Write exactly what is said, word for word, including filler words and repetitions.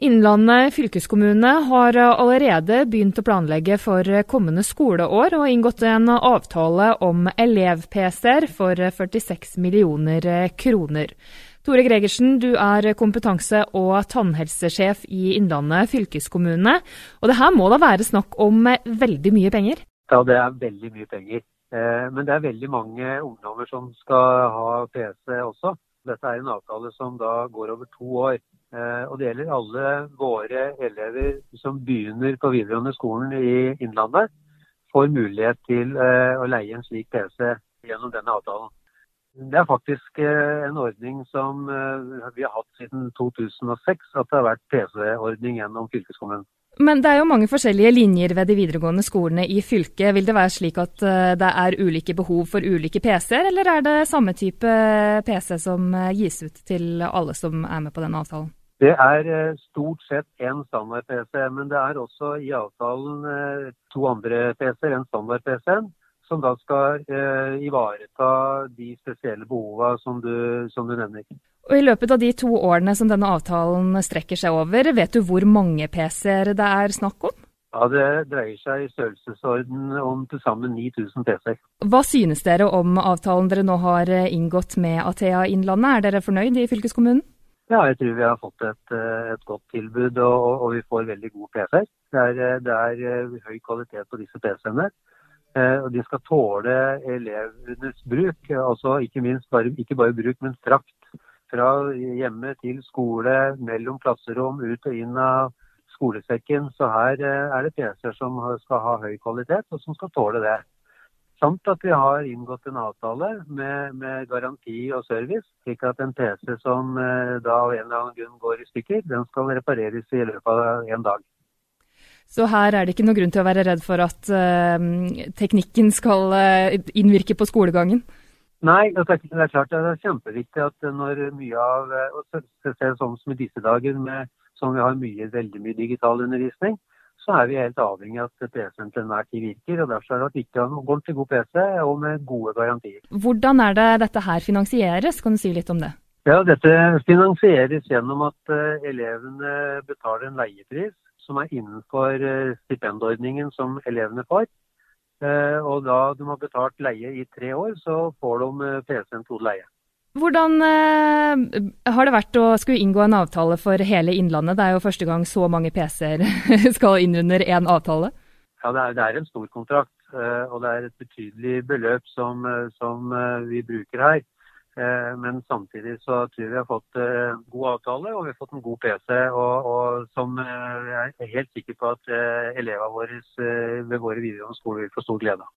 Innlandet fylkeskommune har allerede begynt å planlegge for kommende skoleår og inngått en avtale om elev-P C-er for førtiseks millioner kroner. Tore Gregersen, du er kompetanse- og tannhelsesjef i Innlandet fylkeskommune, og det her må da være snakk om veldig mye penger? Ja, det er veldig mye penger. Men det er veldig mange ungdommer som skal ha P C også. Dette er en avtale som da går over to år. Og det gjelder alle våre elever som begynner på videregående skolen i Innlandet, får mulighet til å leie en slik P C gjennom denne avtalen. Det er faktisk en ordning som vi har hatt siden to tusen og seks, at det har vært P C-ordning gjennom fylkeskommunen. Men det er jo mange forskjellige linjer ved de videregående skolene i fylket. Vil det være slik at det er ulike behov for ulike P C-er, eller er det samme type P C som gis ut til alle som er med på denne avtalen? Det er stort sett en standard-P C, men det er også i avtalen to andre P C-er, en standard-P C, som da skal eh, ivareta de spesielle behovene som du, som du nevner. Og i løpet av de to årene som denne avtalen strekker seg over, vet du hvor mange P C-er det er snakk om? Ja, det dreier seg i størrelsesorden om til sammen ni tusen P C-er. Hva synes dere om avtalen dere nå har inngått med Atea Innlandet? Er dere fornøyd i fylkeskommunen? Ja, jeg tror vi har fått et, et godt tilbud, og, og vi får veldig gode P C-er. Det er, det er høy kvalitet på disse P C-ene, og de skal tåle elevenes bruk, altså ikke minst bare, ikke bare bruk, men frakt fra hjemme til skole, mellom klasserom, ut og inn av skolesekken. Så her er det P C-er som skal ha høy kvalitet, og som skal tåle det. Samt at vi har inngått en avtale med, med garanti og service, slik at en P C som eh, da av en eller annen grunn går i stykker, den skal repareres i løpet av en dag. Så her er det ikke noe grunn til å være redd for at uh, teknikken skal uh, innvirke på skolegangen? Nei, det er, det er klart det er kjempeviktig at når mye av, og se det sånn som i disse dager, med, som vi har mye, veldig mye digital undervisning, så er vi helt avhengig av at P C-en til enhver tid virker, og derfor er det viktig å ha en ordentlig god P C og med gode garantier. Hvordan er det dette her finansieres? Kan du si litt om det? Ja, dette finansieres gjennom at uh, elevene betaler en leiepris som er innenfor uh, stipendordningen som elevene får. Uh, og da de har betalt leie i tre år, så får de uh, P C-en til leie. Hvordan eh, har det vært å skulle inngå en avtale for hele Innlandet? Det er jo første gang så mange P C-er skal inn under en avtale. Ja, det er, det er en stor kontrakt, eh, og det er et betydelig beløp som, som eh, vi bruker her. Eh, men samtidig så tror vi har fått eh, god avtale, og vi har fått en god P C, og, og som eh, jeg er helt sikker på at eh, elevene våre eh, ved våre videregående skoler vil få stor glede av.